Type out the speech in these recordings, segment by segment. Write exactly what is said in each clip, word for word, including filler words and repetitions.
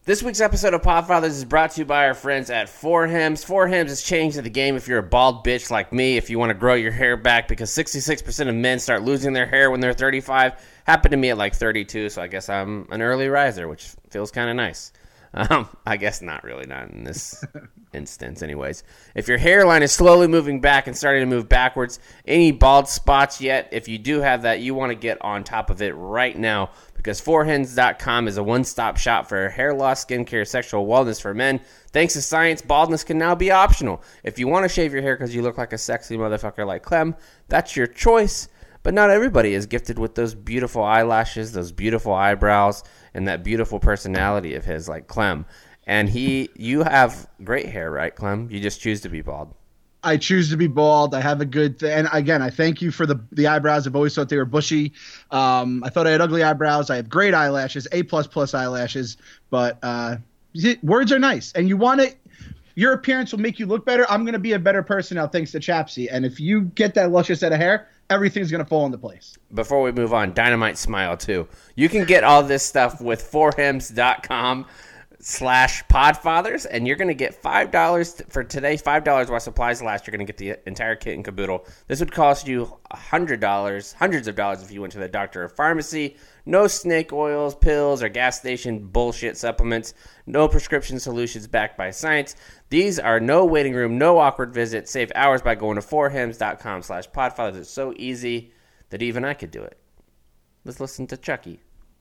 This week's episode of Podfathers is brought to you by our friends at four Hems. four Hems has changed the game if you're a bald bitch like me, if you want to grow your hair back, because sixty-six percent of men start losing their hair when they're thirty-five. Happened to me at like thirty-two, so I guess I'm an early riser, which feels kind of nice. Um, I guess not really, not in this instance anyways. If your hairline is slowly moving back and starting to move backwards, any bald spots yet, if you do have that, you want to get on top of it right now, because four hems dot com is a one-stop shop for hair loss, skincare, sexual wellness for men. Thanks to science, baldness can now be optional. If you want to shave your hair because you look like a sexy motherfucker like Clem, that's your choice. But not everybody is gifted with those beautiful eyelashes, those beautiful eyebrows, and that beautiful personality of his like Clem. And he, you have great hair, right, Clem? You just choose to be bald. I choose to be bald. I have a good th- and again, I thank you for the the eyebrows. I've always thought they were bushy. Um, I thought I had ugly eyebrows. I have great eyelashes, A plus plus eyelashes. But uh, words are nice, and you want it. Your appearance will make you look better. I'm going to be a better person now thanks to Chapsy. And if you get that luscious set of hair, everything's going to fall into place. Before we move on, Dynamite Smile, too. You can get all this stuff with four hems dot com slash podfathers, and you're going to get five dollars for today, five dollars while supplies last. You're going to get the entire kit and caboodle. This would cost you one hundred dollars, hundreds of dollars if you went to the doctor or pharmacy. No snake oils, pills, or gas station bullshit supplements. No prescription solutions backed by science. These are no waiting room, no awkward visit. Save hours by going to four hems dot com slash podfathers. It's so easy that even I could do it. Let's listen to Chucky.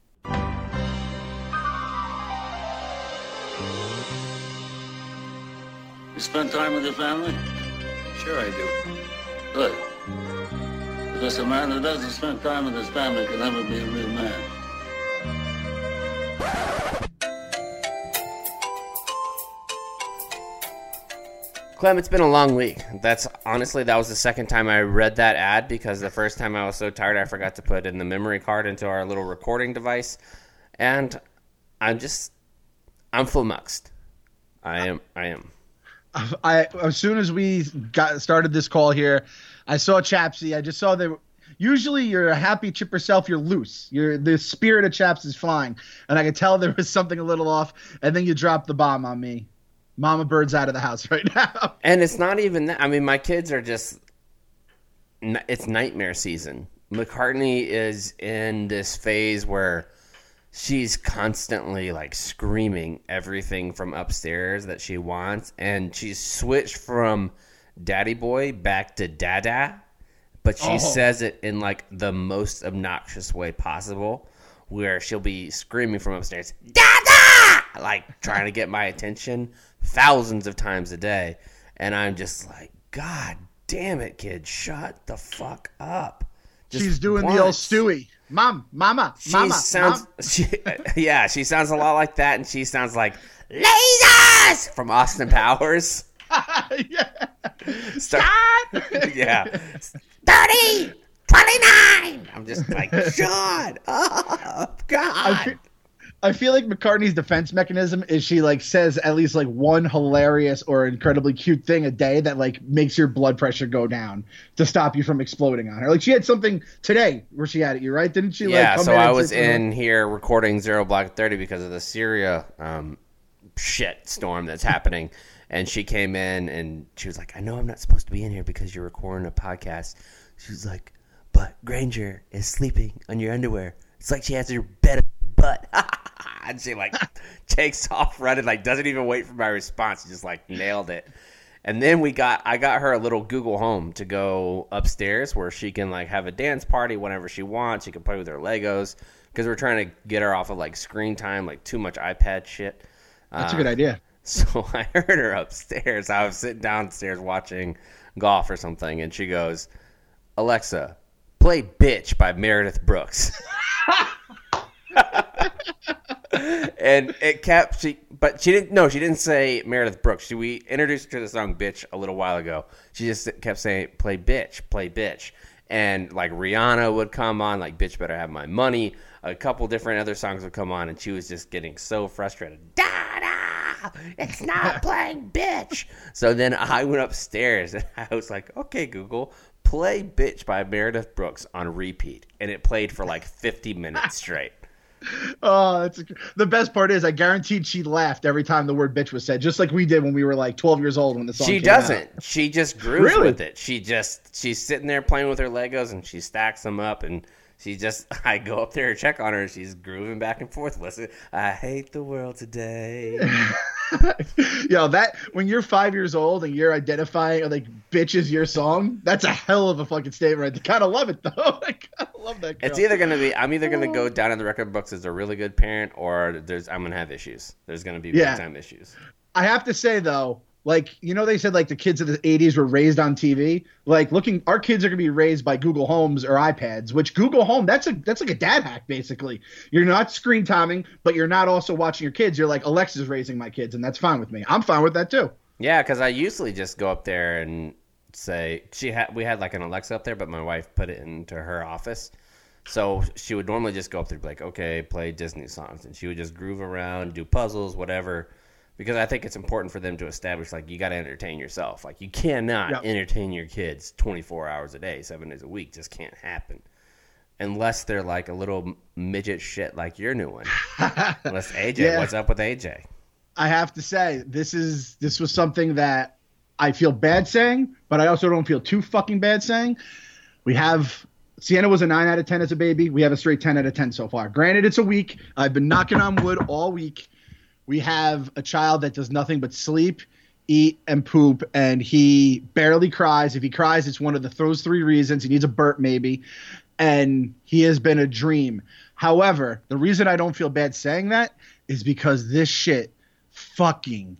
You spend time with your family? Sure I do. Good. Because a man who doesn't spend time with his family can never be a real man. Clem, it's been a long week. That's honestly, that was the second time I read that ad, because the first time I was so tired I forgot to put in the memory card into our little recording device. And I'm just, I'm flummoxed. I am, I am. I as soon as we got started this call here, I saw Chapsy. I just saw that usually you're a happy, chipper self. You're loose. You're the spirit of Chaps is flying, and I could tell there was something a little off. And then you dropped the bomb on me. Mama Bird's out of the house right now. And it's not even that. I mean, my kids are just. It's nightmare season. McCartney is in this phase where she's constantly like screaming everything from upstairs that she wants, and she's switched from daddy boy back to dada, but she oh. says it in like the most obnoxious way possible, where she'll be screaming from upstairs, dada, like trying to get my attention thousands of times a day. And I'm just like, God damn it, kid, shut the fuck up. Just she's doing once. The old Stewie. Mom, mama, she mama, sounds, mom. She, yeah, she sounds a lot like that, and she sounds like lasers from Austin Powers. yeah. Start, yeah. thirty, twenty-nine. I'm just like, shut up, God. I feel, I feel like McCartney's defense mechanism is she like says at least like one hilarious or incredibly cute thing a day that like makes your blood pressure go down to stop you from exploding on her. Like she had something today where she had it. You right? Didn't she? Yeah. Like, come so in I and was say in here recording Zero Black thirty because of the Syria um, shit storm that's happening, and she came in and she was like, "I know I'm not supposed to be in here because you're recording a podcast." She was like, "But Granger is sleeping on your underwear. It's like she has her bed butt." And she like takes off running, like doesn't even wait for my response. She just like nailed it. And then we got, I got her a little Google Home to go upstairs where she can like have a dance party whenever she wants. She can play with her Legos, because we're trying to get her off of like screen time, like too much iPad shit. That's uh, a good idea. So I heard her upstairs. I was sitting downstairs watching golf or something, and she goes, "Alexa, play Bitch by Meredith Brooks." And it kept, she, but she didn't, no, she didn't say Meredith Brooks. She, we introduced her to the song Bitch a little while ago. She just kept saying, play Bitch, play Bitch. And like Rihanna would come on, like Bitch Better Have My Money. A couple different other songs would come on, and she was just getting so frustrated. Da-da! It's not playing Bitch. So then I went upstairs, and I was like, okay, Google, play Bitch by Meredith Brooks on repeat. And it played for like fifty minutes straight. Oh, that's a, the best part is I guaranteed she laughed every time the word bitch was said, just like we did when we were like twelve years old when the song She came doesn't. out. She just grooves Really? with it. She just she's sitting there playing with her Legos and she stacks them up and she just I go up there and check on her and she's grooving back and forth. Listen, I hate the world today. Yo, that when you're five years old and you're identifying like bitch is your song, that's a hell of a fucking statement. I kind of love it though. I kind of love that girl. It's either gonna be I'm either gonna go down in the record books as a really good parent or there's I'm gonna have issues. There's gonna be big Yeah. time issues. I have to say though, like, you know, they said like the kids of the eighties were raised on T V. Like, looking, our kids are gonna be raised by Google Homes or iPads. Which Google Home, that's a that's like a dad hack basically. You're not screen timing, but you're not also watching your kids. You're like, Alexa's raising my kids, and that's fine with me. I'm fine with that too. Yeah, because I usually just go up there and say she had we had like an Alexa up there, but my wife put it into her office. So she would normally just go up there and be like, okay, play Disney songs. And she would just groove around, do puzzles, whatever. Because I think it's important for them to establish, like, you got to entertain yourself. Like, you cannot Yep. entertain your kids twenty-four hours a day, seven days a week. Just can't happen. Unless they're like a little midget shit like your new one. Unless A J, Yeah. what's up with A J? I have to say, this is this was something that I feel bad saying, but I also don't feel too fucking bad saying. We have Sienna was a nine out of ten as a baby. We have a straight ten out of ten so far. Granted, it's a week. I've been knocking on wood all week. We have a child that does nothing but sleep, eat, and poop, and he barely cries. If he cries, it's one of the, those three reasons. He needs a burp maybe, and he has been a dream. However, the reason I don't feel bad saying that is because this shit fucking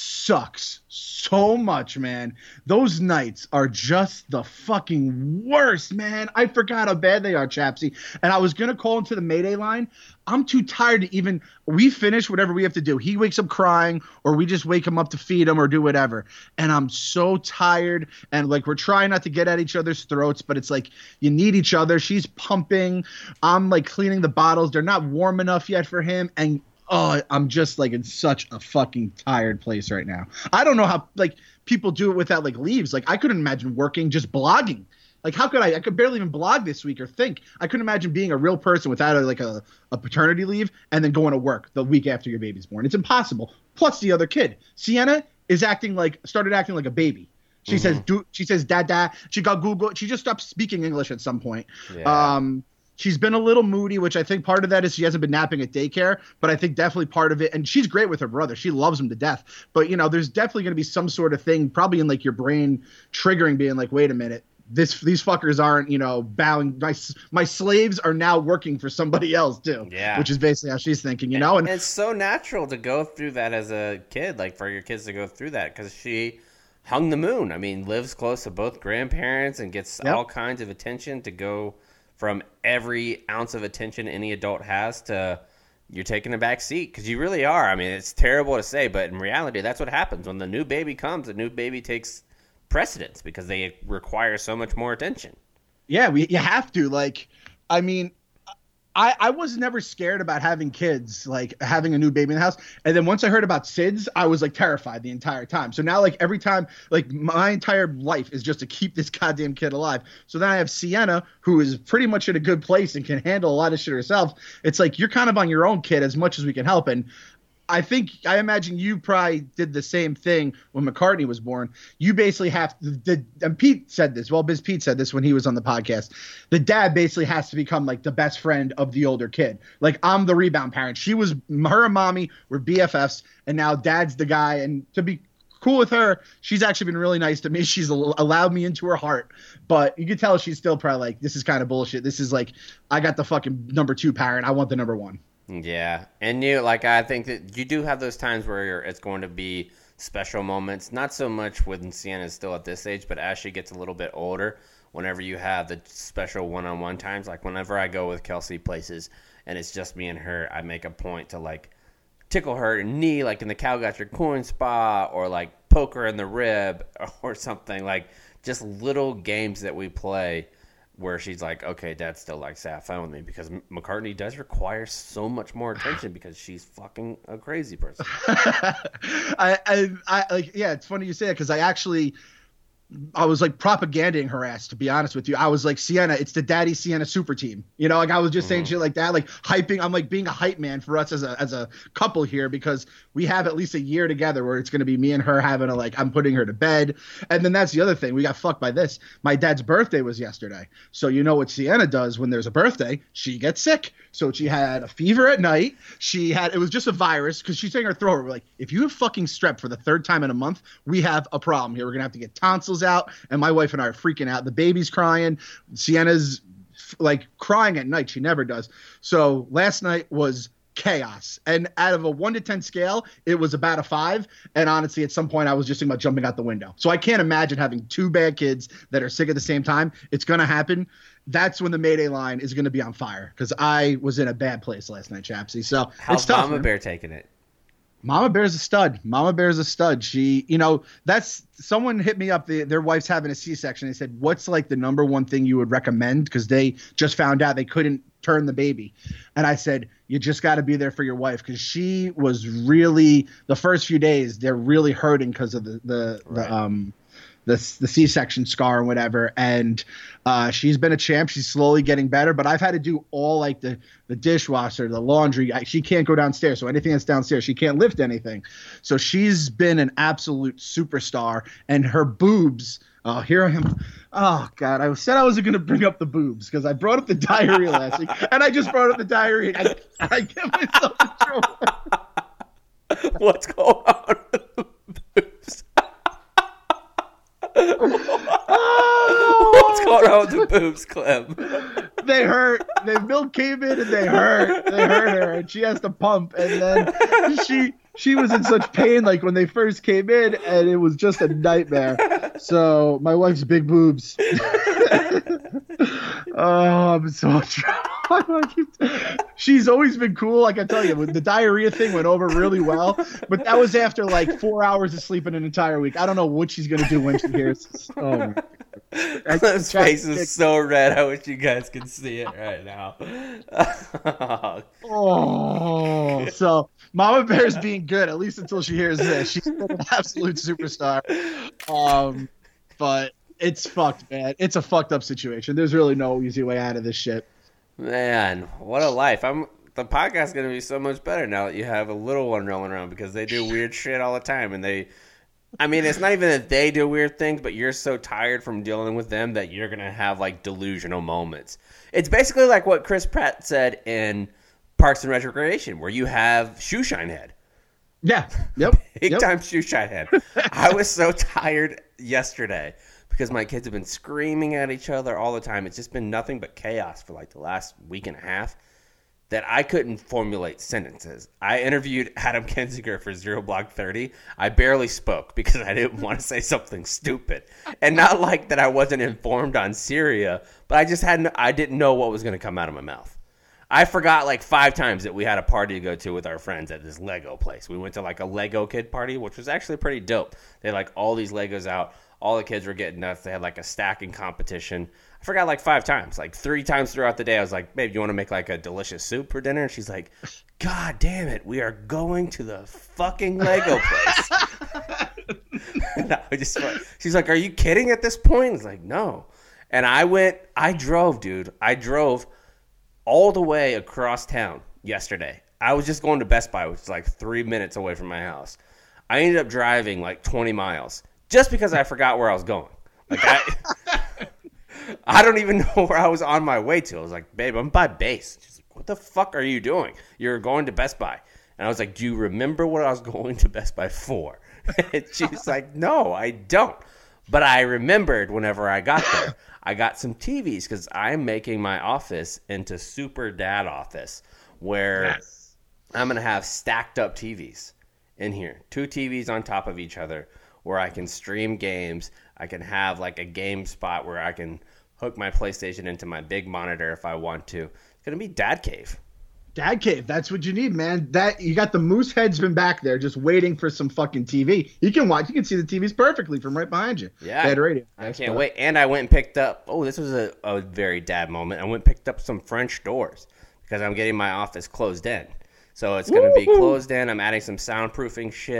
sucks so much, man. Those nights are just the fucking worst, man. I forgot how bad they are, Chapsy. And I was going to call into the Mayday line. I'm too tired to even – we finish whatever we have to do. He wakes up crying or we just wake him up to feed him or do whatever. And I'm so tired. And, like, we're trying not to get at each other's throats, but it's like you need each other. She's pumping. I'm, like, cleaning the bottles. They're not warm enough yet for him. And – oh, I'm just like in such a fucking tired place right now. I don't know how like people do it without like leaves. Like I couldn't imagine working just blogging. Like how could I? I could barely even blog this week or think. I couldn't imagine being a real person without a, like a, a paternity leave and then going to work the week after your baby's born. It's impossible. Plus the other kid, Sienna, is acting like started acting like a baby. She mm-hmm. says, "Do." She says, "Dada." She got Google. She just stopped speaking English at some point. Yeah. Um, She's been a little moody, which I think part of that is she hasn't been napping at daycare, but I think definitely part of it, and she's great with her brother. She loves him to death. But, you know, there's definitely going to be some sort of thing probably in like your brain triggering being like, wait a minute, this these fuckers aren't, you know, bowing. My, my slaves are now working for somebody else too. Yeah. Which is basically how she's thinking, you know. And, and it's so natural to go through that as a kid, like for your kids to go through that because she hung the moon. I mean, lives close to both grandparents and gets yep. all kinds of attention to go from every ounce of attention any adult has to you're taking a back seat because you really are. I mean, it's terrible to say, but in reality, that's what happens. When the new baby comes, the new baby takes precedence because they require so much more attention. Yeah, we you have to. Like, I mean, I, I was never scared about having kids, like having a new baby in the house. And then once I heard about S I D S, I was like terrified the entire time. So now like every time, like my entire life is just to keep this goddamn kid alive. So then I have Sienna, who is pretty much in a good place and can handle a lot of shit herself. It's like you're kind of on your own, kid, as much as we can help. And I think I imagine you probably did the same thing when McCartney was born. You basically have to, the, and Pete said this. Well, Biz Pete said this when he was on the podcast. The dad basically has to become like the best friend of the older kid. Like I'm the rebound parent. She was her and mommy were B F Fs, and now dad's the guy. And to be cool with her, she's actually been really nice to me. She's allowed me into her heart, but you can tell she's still probably like, this is kind of bullshit. This is like, I got the fucking number two parent. I want the number one. Yeah, and you like I think that you do have those times where you're, it's going to be special moments. Not so much when Sienna's still at this age, but as she gets a little bit older, whenever you have the special one-on-one times, like whenever I go with Kelsey places and it's just me and her, I make a point to like tickle her knee, like in the cow got your coin spot, or like poke her in the rib or something. Like just little games that we play where she's like, okay, Dad still likes to have fun with me because McCartney does require so much more attention because she's fucking a crazy person. I, I, I like, yeah, it's funny you say that because I actually, I was like propaganding her ass, to be honest with you. I was like, Sienna, it's the Daddy Sienna super team. You know, like I was just saying mm-hmm. shit like that, like hyping. I'm like being a hype man for us as a as a couple here because we have at least a year together where it's going to be me and her having a like, I'm putting her to bed. And then that's the other thing. We got fucked by this. My dad's birthday was yesterday. So you know what Sienna does when there's a birthday? She gets sick. So she had a fever at night. She had, it was just a virus because she's saying her throat. We're like, if you have fucking strep for the third time in a month, we have a problem here. We're going to have to get tonsils out. And my wife and I are freaking out. The baby's crying. Sienna's like crying at night. She never does. So last night was chaos. And out of a one to ten scale, it was about a five. And honestly, at some point I was just thinking about jumping out the window. So I can't imagine having two bad kids that are sick at the same time. It's going to happen. That's when the Mayday line is going to be on fire because I was in a bad place last night, Chapsy. So how's it's tough, Mama man. Bear taking it? Mama Bear's a stud. Mama Bear's a stud. She, you know, that's someone hit me up. The, their wife's having a C-section. They said, what's like the number one thing you would recommend? Because they just found out they couldn't turn the baby. And I said, you just got to be there for your wife because she was really the first few days. They're really hurting because of the the, right. the um the the C-section scar and whatever. And uh, she's been a champ. She's slowly getting better. But I've had to do all like the the dishwasher, the laundry. I, she can't go downstairs. So anything that's downstairs, she can't lift anything. So she's been an absolute superstar. And her boobs. Oh, here I am. Oh, God. I said I wasn't going to bring up the boobs because I brought up the diarrhea last week. And I just brought up the diarrhea. I, I get myself in trouble. What's going on with the boobs? What's going on with the boobs, Clem? They hurt. The milk came in and they hurt. They hurt her, and she has to pump. And then she she was in such pain, like when they first came in, and it was just a nightmare. So my wife's big boobs. Oh, I'm so she's always been cool. Like I tell you, the diarrhea thing went over really well, but that was after like four hours of sleep in an entire week. I don't know what she's gonna do when she hears this. Oh my God. His face is so red. I wish you guys could see it right now. Oh, so Mama Bear's being good, at least until she hears this. She's an absolute superstar. Um, but it's fucked, man. It's a fucked up situation. There's really no easy way out of this shit. Man, what a life. I'm the podcast is going to be so much better now that you have a little one rolling around because they do weird shit all the time. And they, I mean, it's not even that they do weird things, but you're so tired from dealing with them that you're going to have like delusional moments. It's basically like what Chris Pratt said in Parks and Recreation, where you have shoeshine head. Yeah. Yep. Big yep. time shoeshine head. I was so tired yesterday because my kids have been screaming at each other all the time. It's just been nothing but chaos for like the last week and a half that I couldn't formulate sentences. I interviewed Adam Kinzinger for Zero Block thirty. I barely spoke because I didn't want to say something stupid. And not like that I wasn't informed on Syria, but I just hadn't, I didn't know what was going to come out of my mouth. I forgot like five times that we had a party to go to with our friends at this Lego place. We went to like a Lego kid party, which was actually pretty dope. They had like all these Legos out. All the kids were getting nuts. They had like a stacking competition. I forgot like five times. Like three times throughout the day, I was like, babe, you want to make like a delicious soup for dinner? And she's like, God damn it. We are going to the fucking Lego place. And I just, she's like, are you kidding at this point? I was like, no. And I went, I drove, dude. I drove all the way across town yesterday. I was just going to Best Buy, which is like three minutes away from my house. I ended up driving like twenty miles just because I forgot where I was going. Like I, I don't even know where I was on my way to. I was like, babe, I'm by base. She's like, what the fuck are you doing? You're going to Best Buy. And I was like, do you remember what I was going to Best Buy for? And she's like, no, I don't. But I remembered whenever I got there. I got some T Vs because I'm making my office into Super Dad Office where yes. I'm going to have stacked up T Vs in here. Two T Vs on top of each other where I can stream games. I can have like a game spot where I can hook my PlayStation into my big monitor if I want to. It's going to be Dad Cave. Dad Cave, that's what you need, man. That you got the moose head's been back there just waiting for some fucking T V. You can watch, you can see the T Vs perfectly from right behind you. Yeah. Dad radio. I can't stuff. wait. And I went and picked up, oh, this was a, a very dad moment. I went and picked up some French doors because I'm getting my office closed in. So it's going to be closed in. I'm adding some soundproofing shit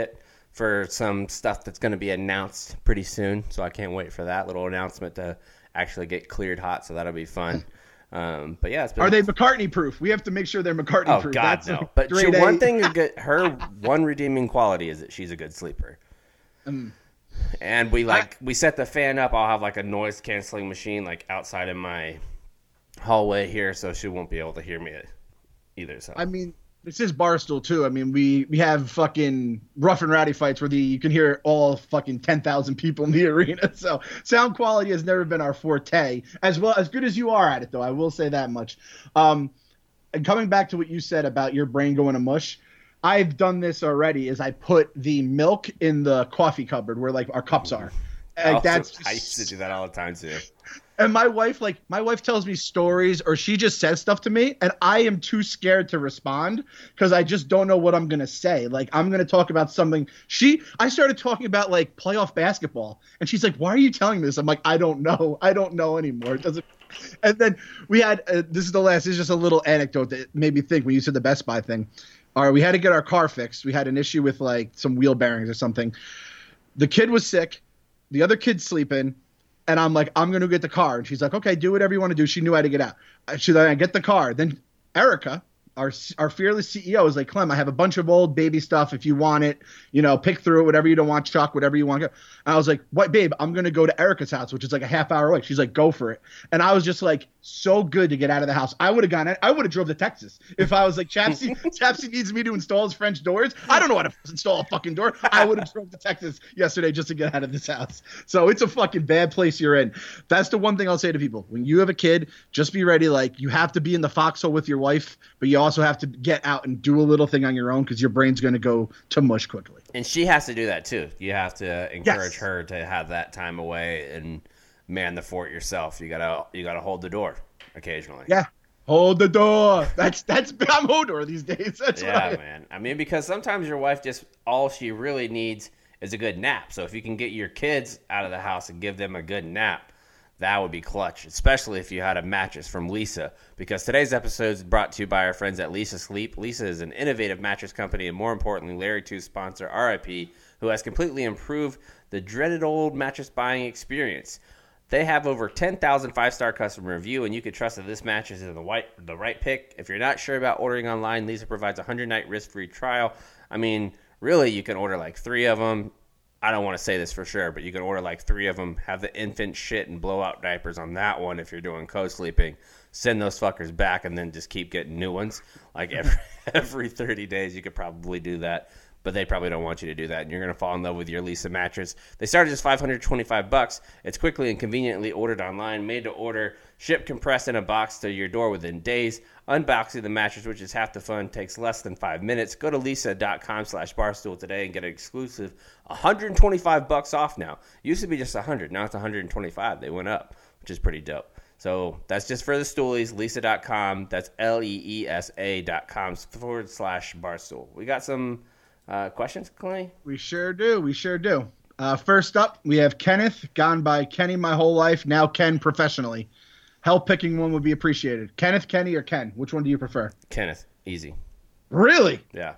for some stuff that's going to be announced pretty soon. So I can't wait for that little announcement to actually get cleared hot. So that'll be fun. Um, but yeah, it's been... Are they McCartney proof? We have to make sure they're McCartney oh, proof. God, That's no. But she, one thing, good, her one redeeming quality is that she's a good sleeper. Um, and we like I, we set the fan up. I'll have like a noise canceling machine like outside in my hallway here, so she won't be able to hear me either. So I mean, this is Barstool too. I mean, we, we have fucking rough and rowdy fights where the you can hear all fucking ten thousand people in the arena. So sound quality has never been our forte. As well as good as you are at it, though, I will say that much. Um, and coming back to what you said about your brain going to mush, I've done this already. Is I put the milk in the coffee cupboard where like our cups are. And like, that's I used to do that all the time too. And my wife, like, my wife tells me stories or she just says stuff to me, and I am too scared to respond because I just don't know what I'm going to say. Like, I'm going to talk about something. She, I started talking about, like, playoff basketball, and she's like, why are you telling me this? I'm like, I don't know. I don't know anymore. It doesn't. And then we had, uh, this is the last, this is just a little anecdote that made me think when you said the Best Buy thing. All right, we had to get our car fixed. We had an issue with, like, some wheel bearings or something. The kid was sick. The other kid's sleeping. And I'm like, I'm going to get the car. And she's like, okay, do whatever you want to do. She knew how to get out. She then I get the car. Then Erica, our our fearless C E O, is like, Clem, I have a bunch of old baby stuff. If you want it, you know, pick through it, whatever you don't want, Chuck, whatever you want. And I was like, what, babe, I'm going to go to Erica's house, which is like a half hour away. She's like, go for it. And I was just like, so good to get out of the house. I would have gone, I would have drove to Texas. If I was like, Chapsy, Chapsy needs me to install his French doors. I don't know how to install a fucking door. I would have drove to Texas yesterday just to get out of this house. So it's a fucking bad place you're in. That's the one thing I'll say to people. When you have a kid, just be ready. Like, you have to be in the foxhole with your wife, but you also have to get out and do a little thing on your own because your brain's going to go to mush quickly. And she has to do that too. You have to encourage yes. her to have that time away and man the fort yourself. You gotta you gotta hold the door occasionally. Yeah, hold the door. That's that's I'm Hodor these days. That's yeah, what I, man. I mean, because sometimes your wife just all she really needs is a good nap. So if you can get your kids out of the house and give them a good nap, that would be clutch, especially if you had a mattress from Leesa. Because today's episode is brought to you by our friends at Leesa Sleep. Leesa is an innovative mattress company, and more importantly, Larry two's sponsor, R I P, who has completely improved the dreaded old mattress buying experience. They have over ten thousand five-star customer review, and you can trust that this mattress is the, white, the right pick. If you're not sure about ordering online, Leesa provides a one hundred night risk-free trial. I mean, really, you can order like three of them. I don't want to say this for sure, but you can order like three of them, have the infant shit and blowout diapers on that one if you're doing co-sleeping. Send those fuckers back and then just keep getting new ones. Like every, every thirty days, you could probably do that. But they probably don't want you to do that, and you're going to fall in love with your Leesa mattress. They start at just five hundred twenty-five bucks. It's quickly and conveniently ordered online, made to order, shipped compressed in a box to your door within days. Unboxing the mattress, which is half the fun, takes less than five minutes. Go to Leesa.com slash Barstool today and get an exclusive one hundred twenty-five bucks off now. Used to be just one hundred. Now it's one hundred twenty-five. They went up, which is pretty dope. So that's just for the stoolies, Leesa dot com. That's L E E S A dot com forward slash Barstool. We got some uh, questions, Clay? We sure do. We sure do. Uh, first up, we have Kenneth, gone by Kenny my whole life, now Ken professionally. Help picking one would be appreciated. Kenneth, Kenny, or Ken? Which one do you prefer? Kenneth. Easy. Really? Yeah.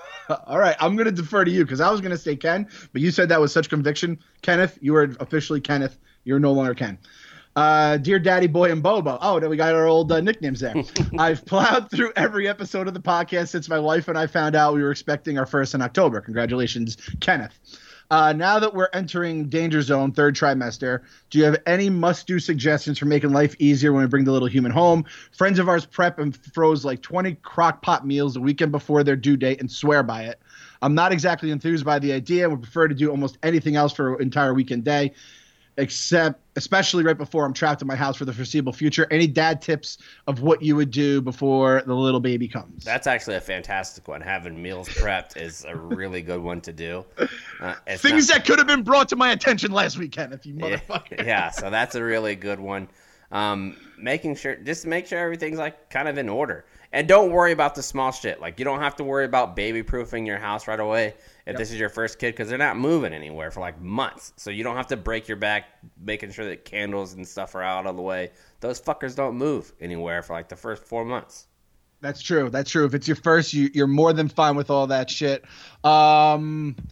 All right. I'm going to defer to you because I was going to say Ken, but you said that with such conviction. Kenneth, you are officially Kenneth. You're no longer Ken. Uh, Dear Daddy Boy and Bobo. Oh, we got our old uh, nicknames there. I've plowed through every episode of the podcast since my wife and I found out we were expecting our first in October. Congratulations, Kenneth. Uh, now that we're entering danger zone, third trimester, do you have any must-do suggestions for making life easier when we bring the little human home? Friends of ours prep and froze like twenty crock pot meals the weekend before their due date and swear by it. I'm not exactly enthused by the idea and would prefer to do almost anything else for an entire weekend day, except especially right before I'm trapped in my house for the foreseeable future. Any dad tips of what you would do before the little baby comes? That's actually a fantastic one. Having meals prepped is a really good one to do. Uh, Things not, that could have been brought to my attention last weekend, if you motherfucker. Yeah, so that's a really good one. Um, making sure, just make sure everything's like kind of in order. And don't worry about the small shit. Like, you don't have to worry about baby-proofing your house right away if yep. this is your first kid, because they're not moving anywhere for like months. So you don't have to break your back making sure that candles and stuff are out of the way. Those fuckers don't move anywhere for like the first four months. That's true. That's true. If it's your first, you, you're more than fine with all that shit. Um,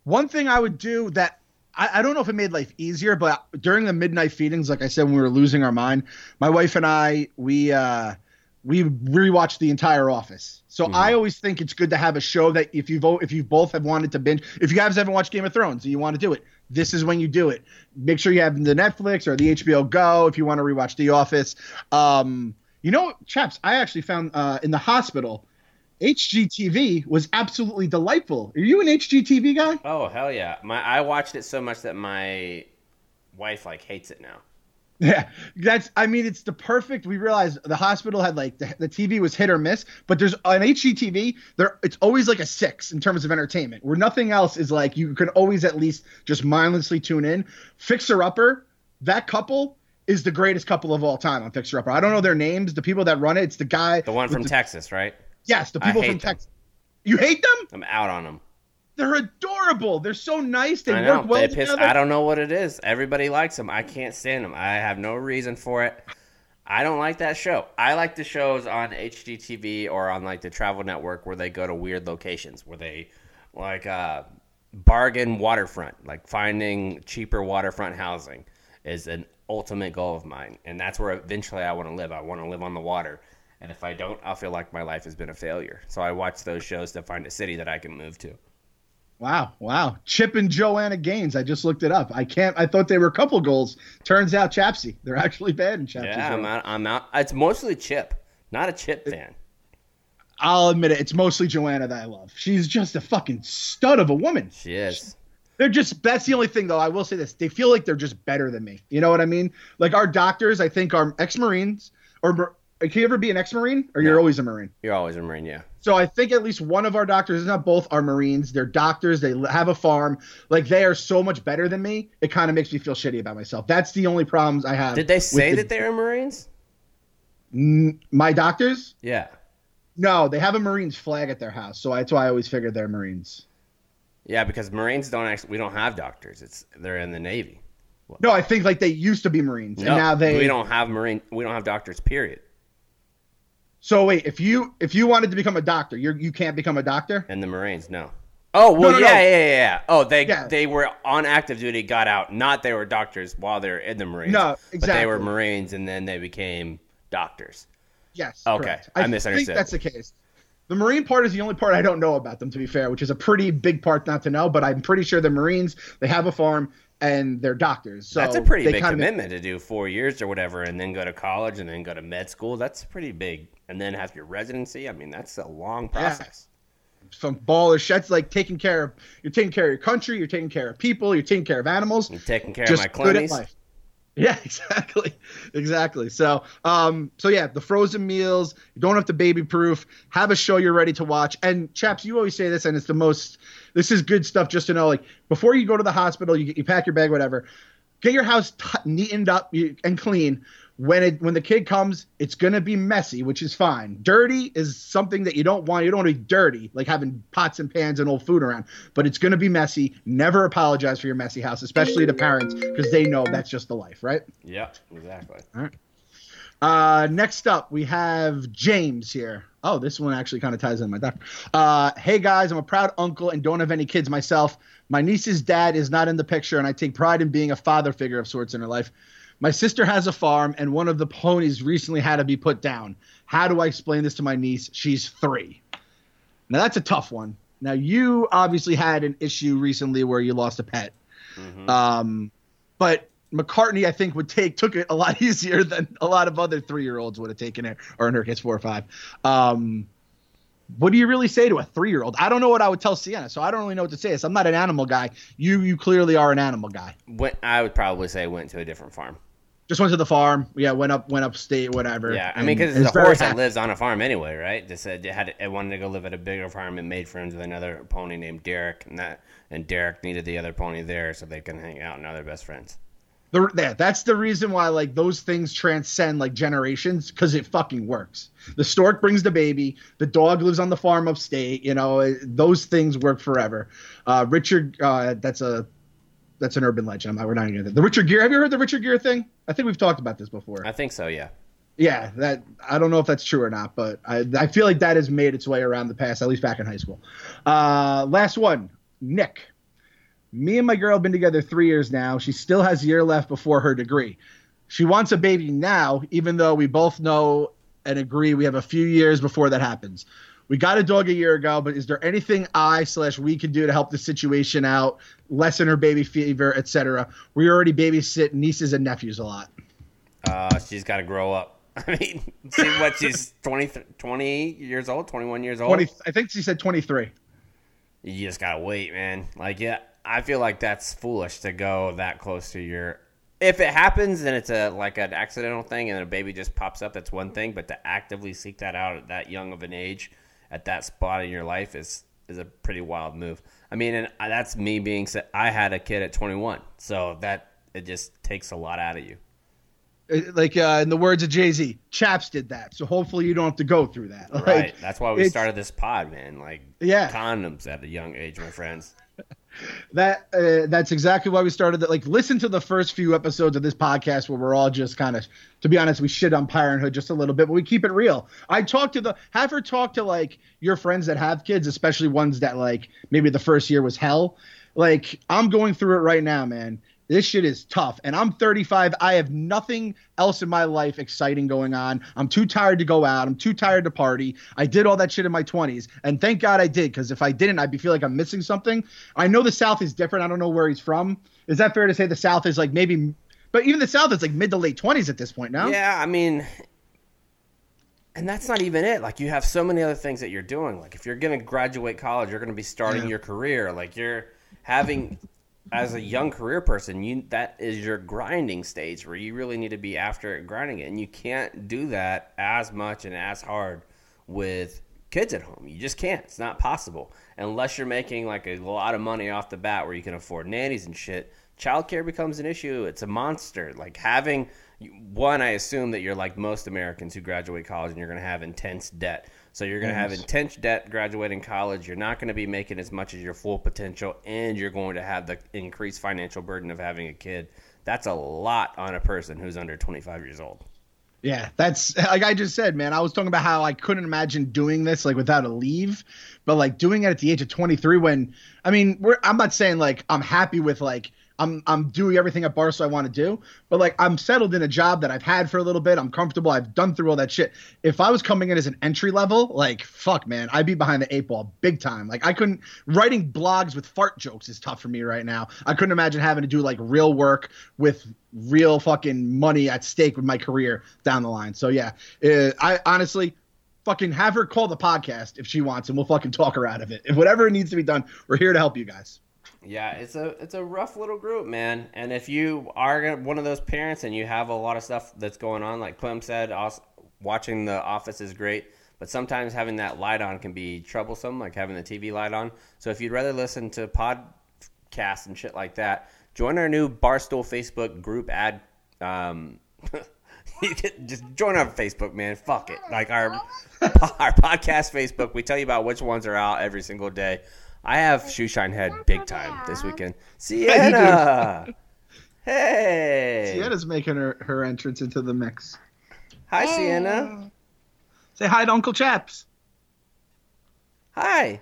One thing I would do that I, I don't know if it made life easier, but during the midnight feedings, like I said, when we were losing our mind, my wife and I, we uh, we rewatched the entire Office. So mm-hmm. I always think it's good to have a show that if you vote, if you both have wanted to binge, if you guys haven't watched Game of Thrones and you want to do it, this is when you do it. Make sure you have the Netflix or the H B O Go if you want to rewatch The Office. Um, you know, chaps, I actually found uh, in the hospital, H G T V was absolutely delightful. Are you an H G T V guy? Oh, hell yeah. My I watched it so much that my wife like hates it now. Yeah, that's, I mean, it's the perfect, we realized the hospital had like, the, the T V was hit or miss, but there's on H G T V, there, it's always like a six in terms of entertainment, where nothing else is like, you can always at least just mindlessly tune in. Fixer Upper, that couple is the greatest couple of all time on Fixer Upper. I don't know their names, the people that run it, it's the guy. The one from the, Texas, right? Yes, the people from them. Texas. You hate them? I'm out on them. They're adorable. They're so nice. They I know. work well they piss, together. I don't know what it is. Everybody likes them. I can't stand them. I have no reason for it. I don't like that show. I like the shows on H G T V or on like the Travel Network where they go to weird locations, where they like uh, bargain waterfront, like finding cheaper waterfront housing is an ultimate goal of mine. And that's where eventually I want to live. I want to live on the water. And if I don't, I'll feel like my life has been a failure. So I watch those shows to find a city that I can move to. Wow, wow. Chip and Joanna Gaines. I just looked it up. I can't. I thought they were couple goals. Turns out Chapsy. They're actually bad in Chapsy. Yeah, I'm out, I'm out. It's mostly Chip. Not a Chip fan. I'll admit it. It's mostly Joanna that I love. She's just a fucking stud of a woman. She is. They're just, that's the only thing, though. I will say this. They feel like they're just better than me. You know what I mean? Like our doctors, I think, are ex-Marines. Or can you ever be an ex-Marine? Or no. You're always a Marine? You're always a Marine, yeah. So I think at least one of our doctors, not both, are Marines. They're doctors. They have a farm. Like, they are so much better than me. It kind of makes me feel shitty about myself. That's the only problems I have. Did they say the, that they were Marines? N- my doctors? Yeah. No, they have a Marines flag at their house. So that's why I always figured they're Marines. Yeah, because Marines don't actually, we don't have doctors. It's they're in the Navy. Well, no, I think like they used to be Marines. No, and now they. We don't have Marine. We don't have doctors, period. So wait, if you if you wanted to become a doctor, you you can't become a doctor? And the Marines, no. Oh well, no, no, yeah, no. yeah, yeah, yeah. Oh, they yeah. they were on active duty, got out. Not they were doctors while they were in the Marines. No, exactly. But they were Marines, and then they became doctors. Yes. Okay, correct. I, I misunderstood. think that's the case. The Marine part is the only part I don't know about them, to be fair, which is a pretty big part not to know. But I'm pretty sure the Marines, they have a farm and they're doctors. So that's a pretty big kinda, commitment to do four years or whatever, and then go to college and then go to med school. That's pretty big. And then have your residency. I mean, that's a long process. Yeah. Some baller shit's like taking care of, you're taking care of your country, you're taking care of people, you're taking care of animals. You're taking care just of my clonies. Life. Yeah, exactly. Exactly. So, um, so yeah, the frozen meals, you don't have to baby proof, have a show you're ready to watch. And chaps, you always say this, and it's the most, this is good stuff just to know, like before you go to the hospital, you, you pack your bag, whatever, get your house t- neatened up and clean. When it when the kid comes, it's going to be messy, which is fine. Dirty is something that you don't want. You don't want to be dirty, like having pots and pans and old food around. But it's going to be messy. Never apologize for your messy house, especially to parents, because they know that's just the life, right? Yeah, exactly. All right. Uh, next up, we have James here. Oh, this one actually kind of ties in my doctor. Uh, hey, guys, I'm a proud uncle and don't have any kids myself. My niece's dad is not in the picture, and I take pride in being a father figure of sorts in her life. My sister has a farm, and one of the ponies recently had to be put down. How do I explain this to my niece? She's three. Now, that's a tough one. Now, you obviously had an issue recently where you lost a pet. Mm-hmm. Um, but McCartney, I think, would take took it a lot easier than a lot of other three-year-olds would have taken it, or in her case, four or five. Um, what do you really say to a three-year-old? I don't know what I would tell Sienna, so I don't really know what to say. So I'm not an animal guy. You you clearly are an animal guy. Went, I would probably say went to a different farm. Just went to the farm. Yeah, went up, went upstate, whatever. Yeah, I mean, because it's a horse that lives on a farm anyway, right? Just said it had it wanted to go live at a bigger farm and made friends with another pony named Derek, and that and Derek needed the other pony there so they can hang out and now they're best friends. The, yeah, that's the reason why like those things transcend like generations, because it fucking works. The stork brings the baby. The dog lives on the farm upstate. You know, those things work forever. Uh, Richard, uh, that's a. That's an urban legend. I'm not, we're not going to the Richard Gere. Have you heard the Richard Gere thing? I think we've talked about this before. I think so. Yeah. Yeah. That I don't know if that's true or not, but I I feel like that has made its way around the past, at least back in high school. Uh, last one, Nick. Me and my girl have been together three years now. She still has a year left before her degree. She wants a baby now, even though we both know and agree we have a few years before that happens. We got a dog a year ago, but is there anything I slash we can do to help the situation out, lessen her baby fever, et cetera? We already babysit nieces and nephews a lot. Uh, she's got to grow up. I mean, see what she's twenty, twenty years old, twenty-one years old. twenty, I think she said twenty-three. You just gotta wait, man. Like, yeah, I feel like that's foolish to go that close to your. If it happens and it's a like an accidental thing and a baby just pops up, that's one thing. But to actively seek that out at that young of an age, at that spot in your life, is is a pretty wild move. I mean, and that's me being said. I had a kid at twenty-one, so that it just takes a lot out of you. Like uh, in the words of Jay-Z, Chaps did that. So hopefully you don't have to go through that. Like, right. That's why we started this pod, man. Like, yeah. Condoms at a young age, my friends. That uh, that's exactly why we started that. Like, listen to the first few episodes of this podcast where we're all just kind of, to be honest, we shit on parenthood just a little bit, but we keep it real. I talk to the, have her talk to like your friends that have kids, especially ones that like maybe the first year was hell. Like, I'm going through it right now, man. This shit is tough. And I'm thirty-five. I have nothing else in my life exciting going on. I'm too tired to go out. I'm too tired to party. I did all that shit in my twenties. And thank God I did, because if I didn't, I'd be feel like I'm missing something. I know the South is different. I don't know where he's from. Is that fair to say the South is like maybe – but even the South is like mid to late twenties at this point now? Yeah, I mean – and that's not even it. Like, you have so many other things that you're doing. Like, if you're going to graduate college, you're going to be starting yeah. your career. Like, you're having – as a young career person, you that is your grinding stage where you really need to be after it, grinding it. And you can't do that as much and as hard with kids at home. You just can't. It's not possible. Unless you're making like a lot of money off the bat where you can afford nannies and shit. Childcare becomes an issue. It's a monster. Like, having one, I assume that you're like most Americans who graduate college and you're going to have intense debt. So you're going to have intense debt graduating college. You're not going to be making as much as your full potential, and you're going to have the increased financial burden of having a kid. That's a lot on a person who's under twenty-five years old. Yeah, that's like I just said, man. I was talking about how I couldn't imagine doing this like without a leave, but like doing it at the age of twenty-three when, I mean, we're, I'm not saying like I'm happy with like I'm I'm doing everything at Barstool I want to do, but like I'm settled in a job that I've had for a little bit. I'm comfortable. I've done through all that shit. If I was coming in as an entry level, like fuck, man, I'd be behind the eight ball big time. Like I couldn't writing blogs with fart jokes is tough for me right now. I couldn't imagine having to do like real work with real fucking money at stake with my career down the line. So yeah, uh, I honestly fucking have her call the podcast if she wants, and we'll fucking talk her out of it. If whatever needs to be done, we're here to help you guys. Yeah, it's a it's a rough little group, man. And if you are one of those parents and you have a lot of stuff that's going on, like Clem said, also, watching The Office is great, but sometimes having that light on can be troublesome, like having the T V light on. So if you'd rather listen to podcasts and shit like that, join our new Barstool Facebook group ad. Um, you can just join our Facebook, man. Fuck it. Like our our podcast Facebook, we tell you about which ones are out every single day. I have Shoeshine Head big time this weekend. Sienna! Hey! Sienna's making her, her entrance into the mix. Hi, hey. Sienna. Say hi to Uncle Chaps. Hi.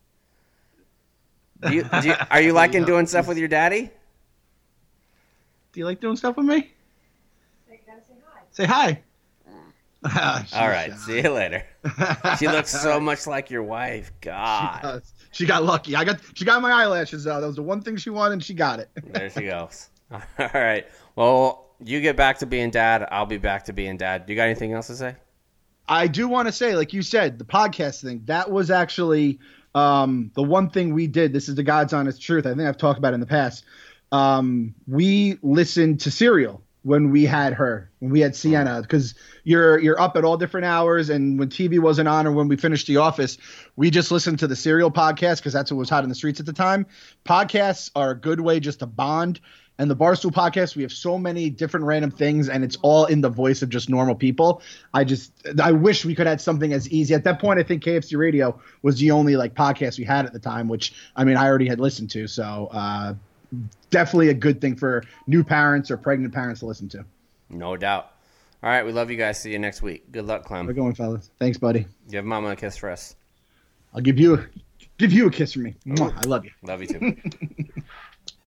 Do you, do you, are you liking doing stuff with your daddy? Do you like doing stuff with me? Say hi. Oh, all right. See you later. She looks so much like your wife. God. She, she got lucky. I got. She got my eyelashes out. That was the one thing she wanted, and she got it. There she goes. All right. Well, you get back to being dad. I'll be back to being dad. Do you got anything else to say? I do want to say, like you said, the podcast thing. That was actually um, the one thing we did. This is the God's honest truth. I think I've talked about it in the past. Um, we listened to Serial when we had her, when we had Sienna, because you're you're up at all different hours, and when T V wasn't on or when we finished The Office, we just listened to the Serial podcast because that's what was hot in the streets at the time. Podcasts are a good way just to bond, and the Barstool podcast, we have so many different random things, and it's all in the voice of just normal people. I just I wish we could have something as easy. At that point, I think K F C Radio was the only like podcast we had at the time, which I mean I already had listened to, so. Uh, Definitely a good thing for new parents or pregnant parents to listen to. No doubt. All right, we love you guys. See you next week. Good luck, Clem. We're going, fellas. Thanks, buddy. Give Mama a kiss for us. I'll give you a Give you a kiss from me. Mwah. I love you. Love you too.